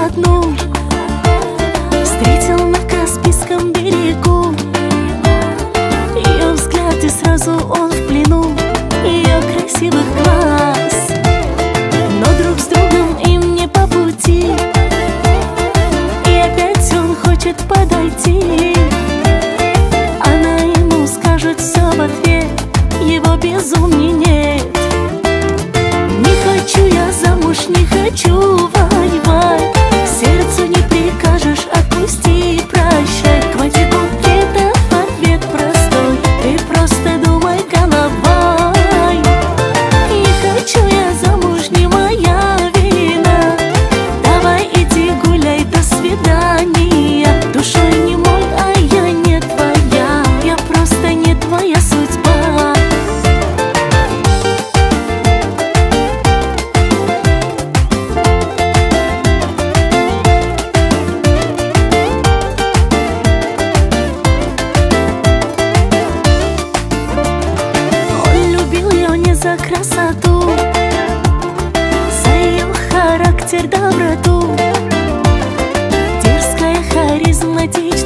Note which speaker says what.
Speaker 1: одну встретил на Каспийском берегу. Ее взгляд, и сразу он в плену ее красивых глаз. Но друг с другом им не по пути, и опять он хочет подойти. Она ему скажет все в ответ, его безумней нет. Не хочу я замуж, не хочу воевать, сердцу не прикажешь, отпусти и прощай. Хватит букетов, ответ простой, ты просто думай головой. Не хочу я замуж, не моя вина, давай иди гуляй, до свидания. Душой не мой, а я не твоя, я просто не твоя судьба. За красоту, за ее характер, доброту, дерзкая, харизматичная.